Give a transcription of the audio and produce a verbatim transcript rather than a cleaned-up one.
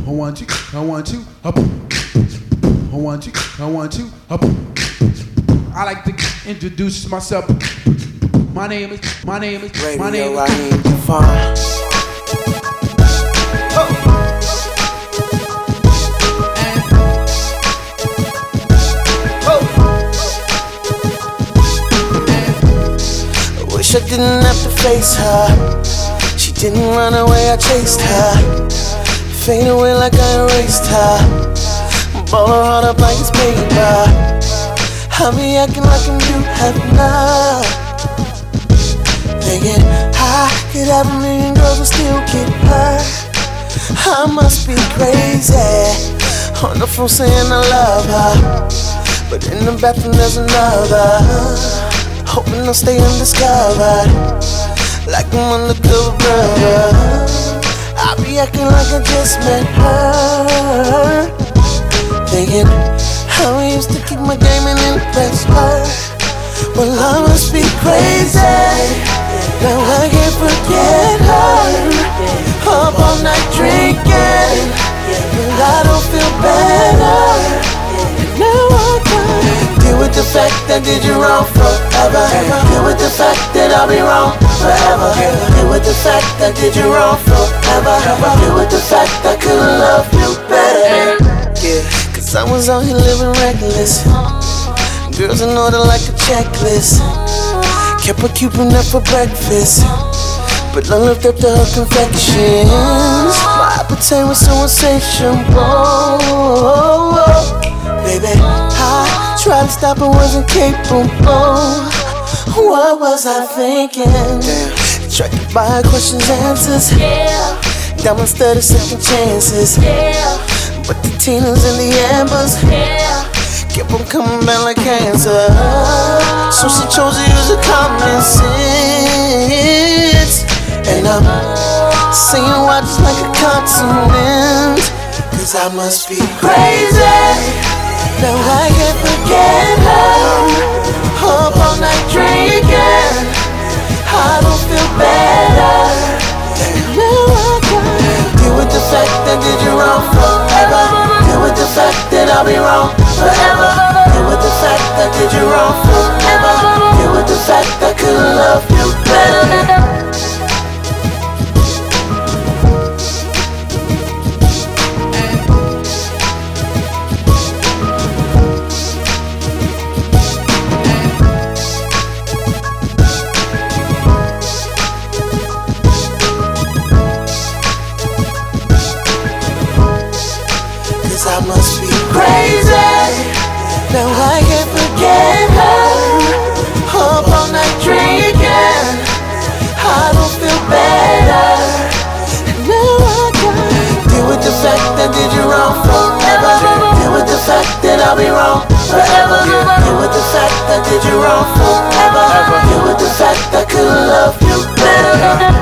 I want you, I want you, I want you, I want you, I like to introduce myself. My name is, my name is, Radio my name is Raheem Devon. I didn't have to face her. She didn't run away, I chased her. Fade away like I erased her. Ball her heart up like it's paper. I be acting like I'm you have now. Thinking I could have a million girls and still get her. I must be crazy. On the phone saying I love her, but in the bathroom there's another. Hoping I'll stay undiscovered, like I'm undercover brother. I be acting like I just met her, thinking how I used to keep my game and impress her. Well, I must be crazy, now I can't forget her. Up all night drinking, but I don't feel better. Now I can't deal with the fact that did you wrong forever. Deal with the fact that I'll be wrong forever. Deal with the fact that did you wrong forever. Deal with the fact I couldn't love you better. Yeah, cause I was out here living reckless. Girls in order like a checklist. Kept her Cuban up for breakfast, but I lived up to her confections. My appetite was so insatiable. Baby, I tried to stop but wasn't capable. What was I thinking? Damn. Tried to buy questions, answers. Yeah. Diamond studded second chances. Yeah. But the Tinas and the Ambers, yeah, kept on coming back like cancer. So she chose to use her common sense. And I'm saying why just like a consonant. Cause I must be crazy. Now I can't forget her. Up all night drinking, I don't feel better. Now I can't deal with the fact that did you wrong forever. Deal with the fact that I'll be wrong forever. Deal with the fact that did you wrong forever. Deal with the fact I couldn't love you better. I must be crazy. Now I can't forget her. Up all night drinking, I don't feel better. And now I can't deal with the fact that did you wrong forever. Deal with the fact that I'll be wrong forever. Deal with the fact that did you wrong forever. Deal with the fact I couldn't love you better.